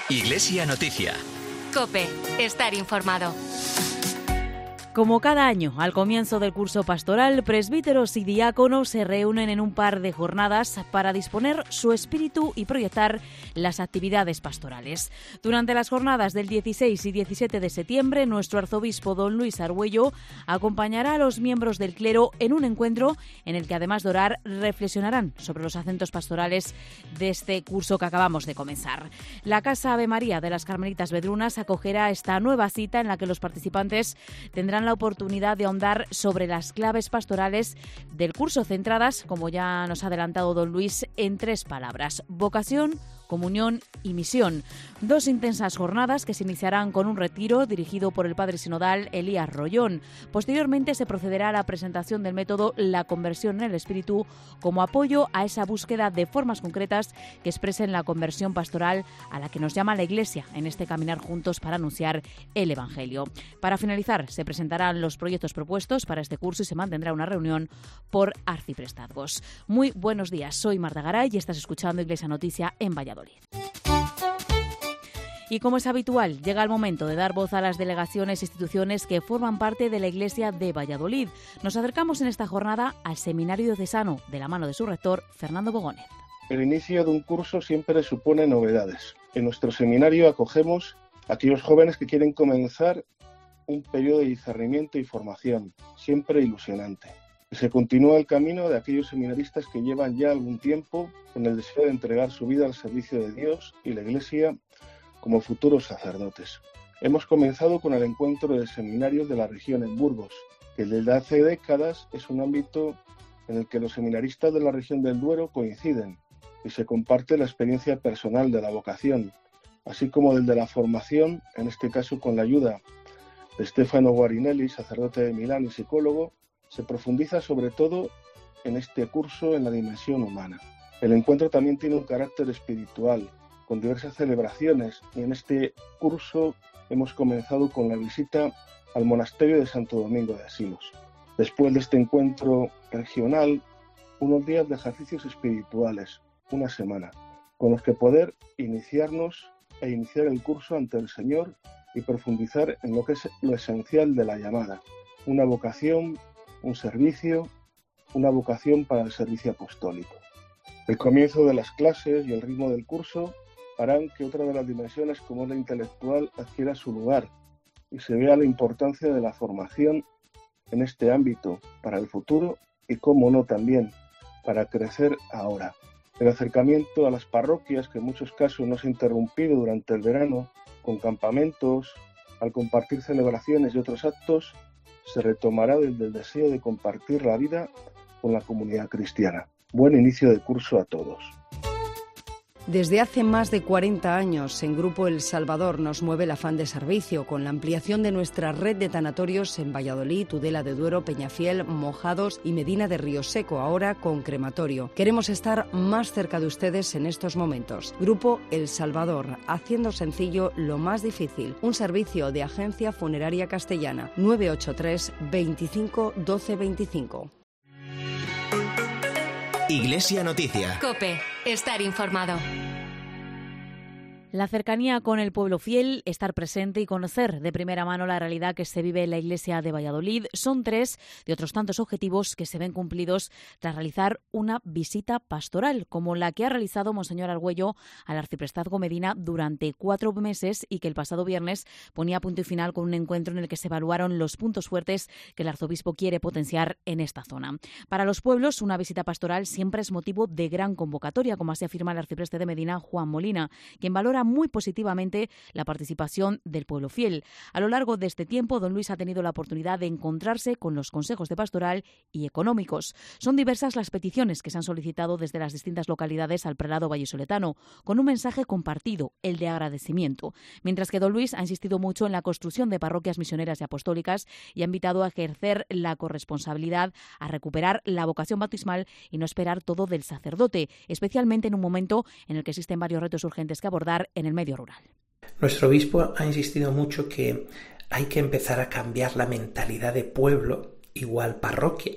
Iglesia Noticia. COPE. Estar informado. Como cada año, al comienzo del curso pastoral, presbíteros y diáconos se reúnen en un par de jornadas para disponer su espíritu y proyectar las actividades pastorales. Durante las jornadas del 16 y 17 de septiembre, nuestro arzobispo don Luis Argüello acompañará a los miembros del clero en un encuentro en el que, además de orar, reflexionarán sobre los acentos pastorales de este curso que acabamos de comenzar. La Casa Ave María de las Carmelitas Vedrunas acogerá esta nueva cita en la que los participantes tendrán la oportunidad de ahondar sobre las claves pastorales del curso, centradas, como ya nos ha adelantado don Luis, en 3 palabras: vocación, comunión y misión. 2 intensas jornadas que se iniciarán con un retiro dirigido por el padre sinodal Elías Rollón. Posteriormente se procederá a la presentación del método La conversión en el espíritu como apoyo a esa búsqueda de formas concretas que expresen la conversión pastoral a la que nos llama la Iglesia en este caminar juntos para anunciar el Evangelio. Para finalizar, se presentarán los proyectos propuestos para este curso y se mantendrá una reunión por arciprestazgos. Muy buenos días, soy Marta Garay y estás escuchando Iglesia Noticia en Valladolid. Y como es habitual, llega el momento de dar voz a las delegaciones e instituciones que forman parte de la Iglesia de Valladolid. Nos acercamos en esta jornada al Seminario Diocesano, de la mano de su rector, Fernando Bogónez. El inicio de un curso siempre supone novedades. En nuestro seminario acogemos a aquellos jóvenes que quieren comenzar un periodo de discernimiento y formación, siempre ilusionante. Se continúa el camino de aquellos seminaristas que llevan ya algún tiempo con el deseo de entregar su vida al servicio de Dios y la Iglesia como futuros sacerdotes. Hemos comenzado con el encuentro de seminarios de la región en Burgos, que desde hace décadas es un ámbito en el que los seminaristas de la región del Duero coinciden y se comparte la experiencia personal de la vocación, así como del de la formación, en este caso con la ayuda de Stefano Guarinelli, sacerdote de Milán y psicólogo. Se profundiza sobre todo en este curso en la dimensión humana. El encuentro también tiene un carácter espiritual, con diversas celebraciones, y en este curso hemos comenzado con la visita al monasterio de Santo Domingo de Silos. Después de este encuentro regional, unos días de ejercicios espirituales, una semana, con los que poder iniciarnos e iniciar el curso ante el Señor y profundizar en lo que es lo esencial de la llamada, una vocación, un servicio, una vocación para el servicio apostólico. El comienzo de las clases y el ritmo del curso harán que otra de las dimensiones, como es la intelectual, adquiera su lugar y se vea la importancia de la formación en este ámbito para el futuro y, cómo no, también para crecer ahora. El acercamiento a las parroquias, que en muchos casos no se ha interrumpido durante el verano, con campamentos, al compartir celebraciones y otros actos, se retomará desde el deseo de compartir la vida con la comunidad cristiana. Buen inicio de curso a todos. Desde hace más de 40 años, en Grupo El Salvador nos mueve el afán de servicio, con la ampliación de nuestra red de tanatorios en Valladolid, Tudela de Duero, Peñafiel, Mojados y Medina de Río Seco, ahora con crematorio. Queremos estar más cerca de ustedes en estos momentos. Grupo El Salvador, haciendo sencillo lo más difícil. Un servicio de Agencia Funeraria Castellana, 983 25 12 25. Iglesia Noticia. COPE. Estar informado. La cercanía con el pueblo fiel, estar presente y conocer de primera mano la realidad que se vive en la Iglesia de Valladolid son 3 de otros tantos objetivos que se ven cumplidos tras realizar una visita pastoral, como la que ha realizado Monseñor Argüello al arciprestazgo Medina durante 4 meses y que el pasado viernes ponía punto y final con un encuentro en el que se evaluaron los puntos fuertes que el arzobispo quiere potenciar en esta zona. Para los pueblos, una visita pastoral siempre es motivo de gran convocatoria, como así afirma el arcipreste de Medina, Juan Molina, quien valora muy positivamente la participación del pueblo fiel. A lo largo de este tiempo, don Luis ha tenido la oportunidad de encontrarse con los consejos de pastoral y económicos. Son diversas las peticiones que se han solicitado desde las distintas localidades al prelado vallisoletano, con un mensaje compartido, el de agradecimiento. Mientras que don Luis ha insistido mucho en la construcción de parroquias misioneras y apostólicas y ha invitado a ejercer la corresponsabilidad, a recuperar la vocación bautismal y no esperar todo del sacerdote, especialmente en un momento en el que existen varios retos urgentes que abordar en el medio rural. Nuestro obispo ha insistido mucho que hay que empezar a cambiar la mentalidad de pueblo igual parroquia.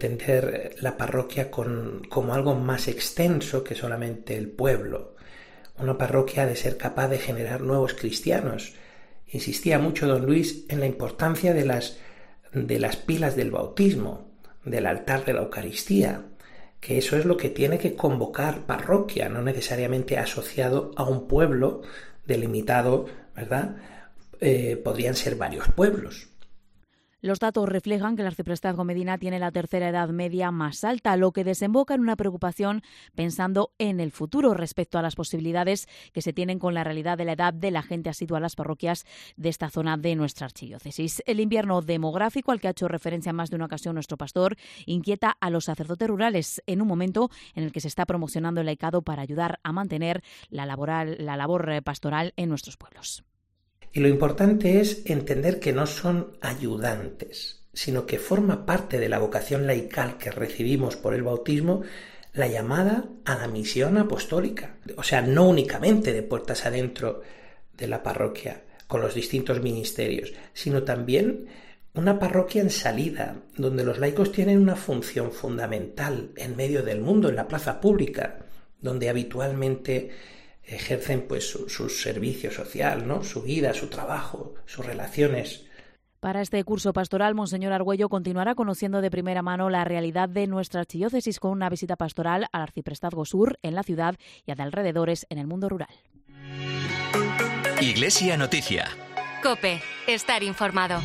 Entender la parroquia como algo más extenso que solamente el pueblo. Una parroquia ha de ser capaz de generar nuevos cristianos. Insistía mucho don Luis en la importancia de las pilas del bautismo, del altar de la Eucaristía, que eso es lo que tiene que convocar parroquia, no necesariamente asociado a un pueblo delimitado, ¿verdad? Podrían ser varios pueblos. Los datos reflejan que el arciprestazgo Medina tiene la tercera edad media más alta, lo que desemboca en una preocupación pensando en el futuro respecto a las posibilidades que se tienen con la realidad de la edad de la gente asidua a las parroquias de esta zona de nuestra archidiócesis. El invierno demográfico, al que ha hecho referencia en más de una ocasión nuestro pastor, inquieta a los sacerdotes rurales en un momento en el que se está promocionando el laicado para ayudar a mantener la labor pastoral en nuestros pueblos. Y lo importante es entender que no son ayudantes, sino que forma parte de la vocación laical que recibimos por el bautismo la llamada a la misión apostólica. O sea, no únicamente de puertas adentro de la parroquia, con los distintos ministerios, sino también una parroquia en salida, donde los laicos tienen una función fundamental en medio del mundo, en la plaza pública, donde habitualmente ejercen pues su servicio social, ¿no? Su vida, su trabajo, sus relaciones. Para este curso pastoral, Monseñor Argüello continuará conociendo de primera mano la realidad de nuestra archidiócesis con una visita pastoral al Arciprestazgo Sur en la ciudad y a de alrededores en el mundo rural. Iglesia Noticia. COPE. Estar informado.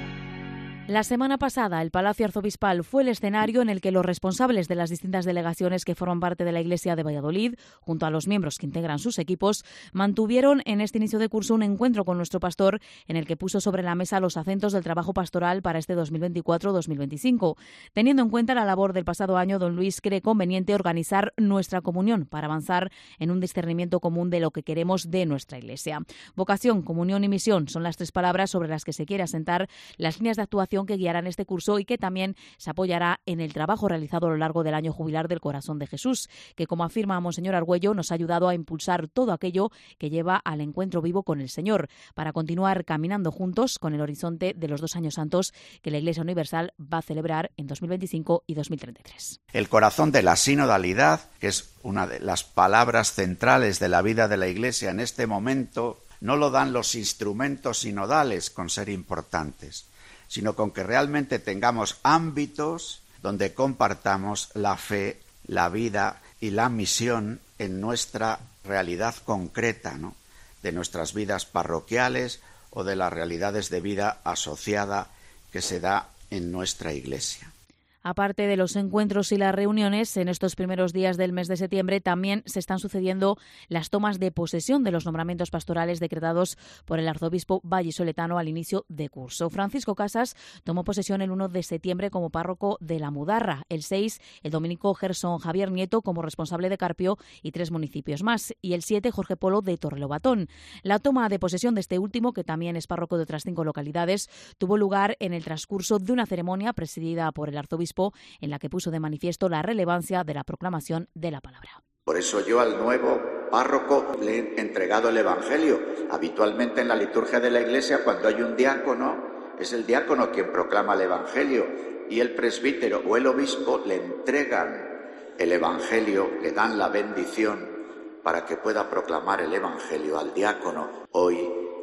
La semana pasada, el Palacio Arzobispal fue el escenario en el que los responsables de las distintas delegaciones que forman parte de la Iglesia de Valladolid, junto a los miembros que integran sus equipos, mantuvieron en este inicio de curso un encuentro con nuestro pastor en el que puso sobre la mesa los acentos del trabajo pastoral para este 2024-2025. Teniendo en cuenta la labor del pasado año, don Luis cree conveniente organizar nuestra comunión para avanzar en un discernimiento común de lo que queremos de nuestra Iglesia. Vocación, comunión y misión son las tres palabras sobre las que se quiere asentar las líneas de actuación que guiarán este curso y que también se apoyará en el trabajo realizado a lo largo del año jubilar del Corazón de Jesús, que, como afirma Monseñor Argüello, nos ha ayudado a impulsar todo aquello que lleva al encuentro vivo con el Señor, para continuar caminando juntos con el horizonte de los 2 años santos que la Iglesia Universal va a celebrar en 2025 y 2033. El corazón de la sinodalidad, que es una de las palabras centrales de la vida de la Iglesia en este momento, no lo dan los instrumentos sinodales con ser importantes, sino con que realmente tengamos ámbitos donde compartamos la fe, la vida y la misión en nuestra realidad concreta, ¿no? De nuestras vidas parroquiales o de las realidades de vida asociada que se da en nuestra Iglesia. Aparte de los encuentros y las reuniones, en estos primeros días del mes de septiembre también se están sucediendo las tomas de posesión de los nombramientos pastorales decretados por el arzobispo vallisoletano al inicio de curso. Francisco Casas tomó posesión el 1 de septiembre como párroco de La Mudarra, el 6 el dominico Gerson Javier Nieto como responsable de Carpio y 3 municipios más, y el 7 Jorge Polo de Torrelobatón. La toma de posesión de este último, que también es párroco de otras 5 localidades, tuvo lugar en el transcurso de una ceremonia presidida por el arzobispo, en la que puso de manifiesto la relevancia de la proclamación de la palabra. Por eso yo al nuevo párroco le he entregado el Evangelio. Habitualmente en la liturgia de la Iglesia, cuando hay un diácono, es el diácono quien proclama el Evangelio, y el presbítero o el obispo le entregan el Evangelio, le dan la bendición para que pueda proclamar el Evangelio al diácono. Hoy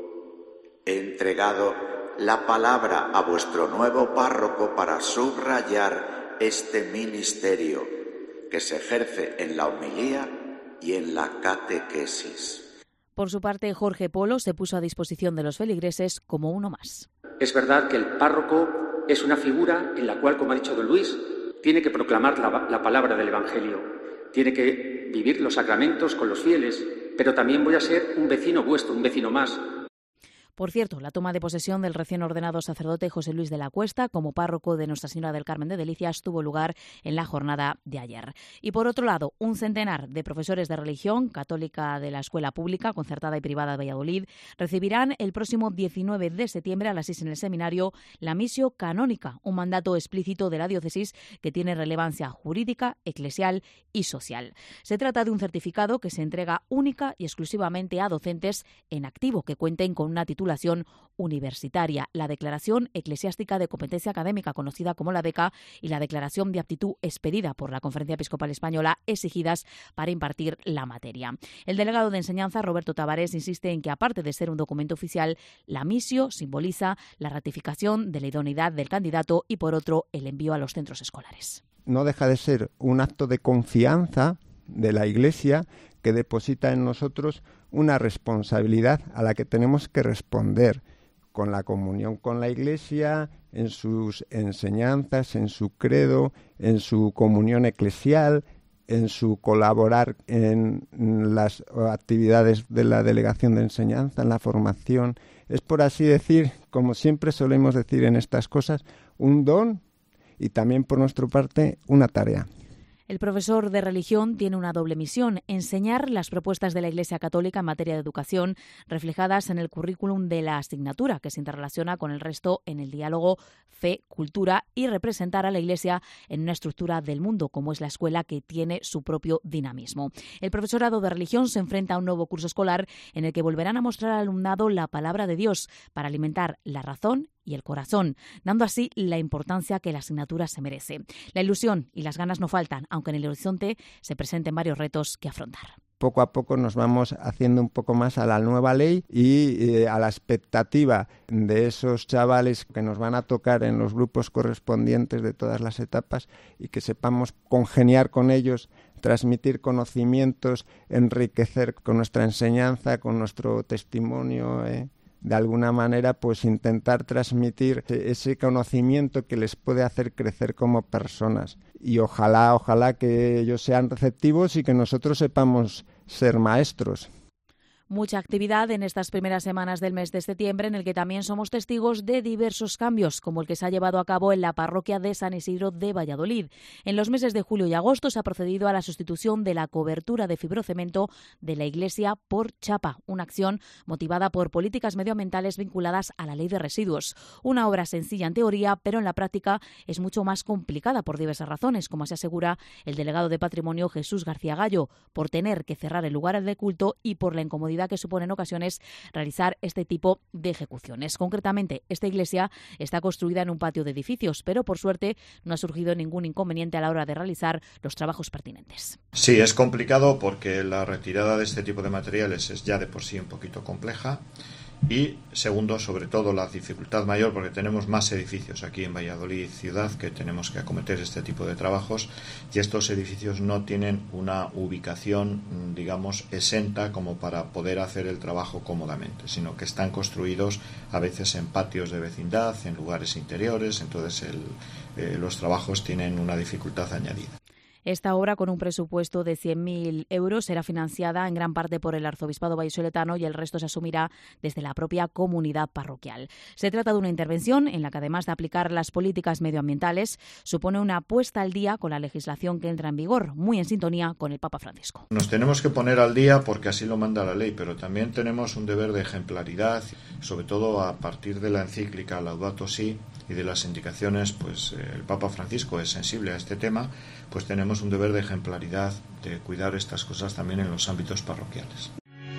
he entregado la palabra a vuestro nuevo párroco para subrayar este ministerio que se ejerce en la homilía y en la catequesis. Por su parte, Jorge Polo se puso a disposición de los feligreses como uno más. Es verdad que el párroco es una figura en la cual, como ha dicho don Luis, tiene que proclamar la palabra del Evangelio, tiene que vivir los sacramentos con los fieles, pero también voy a ser un vecino vuestro, un vecino más. Por cierto, la toma de posesión del recién ordenado sacerdote José Luis de la Cuesta como párroco de Nuestra Señora del Carmen de Delicias tuvo lugar en la jornada de ayer. Y por otro lado, un centenar de profesores de religión católica de la Escuela Pública, Concertada y Privada de Valladolid recibirán el próximo 19 de septiembre a las 6 en el seminario la Missio Canónica, un mandato explícito de la diócesis que tiene relevancia jurídica, eclesial y social. Se trata de un certificado que se entrega única y exclusivamente a docentes en activo que cuenten con una titulación titulación universitaria, la Declaración Eclesiástica de Competencia Académica, conocida como la DECA, y la Declaración de Aptitud expedida por la Conferencia Episcopal Española, exigidas para impartir la materia. El delegado de Enseñanza, Roberto Tavares, insiste en que, aparte de ser un documento oficial, la missio simboliza la ratificación de la idoneidad del candidato y, por otro, el envío a los centros escolares. No deja de ser un acto de confianza de la Iglesia que deposita en nosotros una responsabilidad a la que tenemos que responder con la comunión con la Iglesia, en sus enseñanzas, en su credo, en su comunión eclesial, en su colaborar en las actividades de la delegación de enseñanza, en la formación. Es, por así decir, como siempre solemos decir en estas cosas, un don y también por nuestra parte una tarea. El profesor de religión tiene una doble misión: enseñar las propuestas de la Iglesia Católica en materia de educación reflejadas en el currículum de la asignatura, que se interrelaciona con el resto en el diálogo fe-cultura, y representar a la Iglesia en una estructura del mundo, como es la escuela, que tiene su propio dinamismo. El profesorado de religión se enfrenta a un nuevo curso escolar en el que volverán a mostrar al alumnado la palabra de Dios para alimentar la razón y el corazón, dando así la importancia que la asignatura se merece. La ilusión y las ganas no faltan, aunque en el horizonte se presenten varios retos que afrontar. Poco a poco nos vamos haciendo un poco más a la nueva ley y a la expectativa de esos chavales que nos van a tocar en los grupos correspondientes de todas las etapas, y que sepamos congeniar con ellos, transmitir conocimientos, enriquecer con nuestra enseñanza, con nuestro testimonio, de alguna manera pues intentar transmitir ese conocimiento que les puede hacer crecer como personas. Y ojalá que ellos sean receptivos y que nosotros sepamos ser maestros. Mucha actividad en estas primeras semanas del mes de septiembre, en el que también somos testigos de diversos cambios, como el que se ha llevado a cabo en la parroquia de San Isidro de Valladolid. En los meses de julio y agosto se ha procedido a la sustitución de la cobertura de fibrocemento de la iglesia por chapa, una acción motivada por políticas medioambientales vinculadas a la ley de residuos. Una obra sencilla en teoría, pero en la práctica es mucho más complicada por diversas razones, como se asegura el delegado de Patrimonio, Jesús García Gallo, por tener que cerrar el lugar de culto y por la incomodidad que supone en ocasiones realizar este tipo de ejecuciones. Concretamente, esta iglesia está construida en un patio de edificios, pero por suerte no ha surgido ningún inconveniente a la hora de realizar los trabajos pertinentes. Sí, es complicado porque la retirada de este tipo de materiales es ya de por sí un poquito compleja. Y segundo, sobre todo, la dificultad mayor, porque tenemos más edificios aquí en Valladolid ciudad que tenemos que acometer este tipo de trabajos, y estos edificios no tienen una ubicación, digamos, exenta como para poder hacer el trabajo cómodamente, sino que están construidos a veces en patios de vecindad, en lugares interiores, entonces los trabajos tienen una dificultad añadida. Esta obra, con un presupuesto de 100.000 euros, será financiada en gran parte por el Arzobispado vallisoletano y el resto se asumirá desde la propia comunidad parroquial. Se trata de una intervención en la que, además de aplicar las políticas medioambientales, supone una puesta al día con la legislación que entra en vigor, muy en sintonía con el Papa Francisco. Nos tenemos que poner al día porque así lo manda la ley, pero también tenemos un deber de ejemplaridad, sobre todo a partir de la encíclica Laudato Si y de las indicaciones, pues el Papa Francisco es sensible a este tema, pues tenemos un deber de ejemplaridad, de cuidar estas cosas también en los ámbitos parroquiales.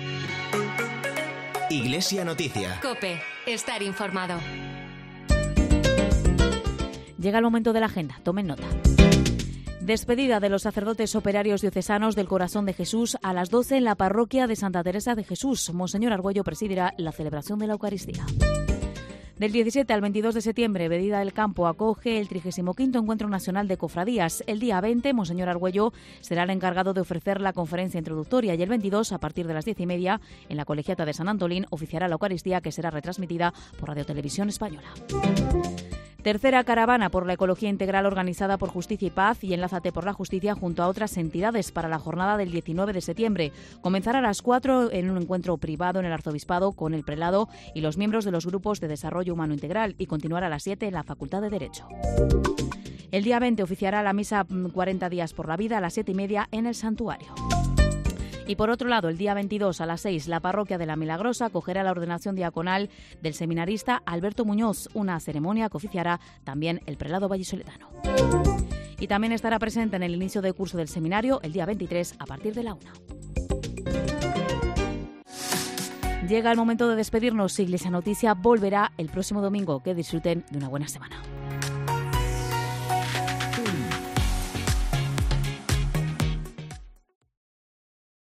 Iglesia Noticia. COPE. Estar informado. Llega el momento de la agenda. Tomen nota. Despedida de los sacerdotes operarios diocesanos del Corazón de Jesús a las 12 en la parroquia de Santa Teresa de Jesús. Monseñor Argüello presidirá la celebración de la Eucaristía. Del 17 al 22 de septiembre, Bedida del Campo acoge el 35º Encuentro Nacional de Cofradías. El día 20, Monseñor Argüello será el encargado de ofrecer la conferencia introductoria, y el 22, a partir de las 10:30, en la Colegiata de San Antolín, oficiará la Eucaristía, que será retransmitida por Radio Televisión Española. Tercera caravana por la ecología integral organizada por Justicia y Paz y Enlázate por la Justicia junto a otras entidades para la jornada del 19 de septiembre. Comenzará a las 4 en un encuentro privado en el Arzobispado con el prelado y los miembros de los grupos de desarrollo humano integral, y continuará a las 7 en la Facultad de Derecho. El día 20 oficiará la misa 40 días por la vida a las 7:30 en el santuario. Y por otro lado, el día 22 a las 6, la parroquia de la Milagrosa acogerá la ordenación diaconal del seminarista Alberto Muñoz, una ceremonia que oficiará también el prelado vallisoletano. Y también estará presente en el inicio del curso del seminario el día 23 a partir de la 1. Llega el momento de despedirnos. Iglesia Noticia volverá el próximo domingo. Que disfruten de una buena semana.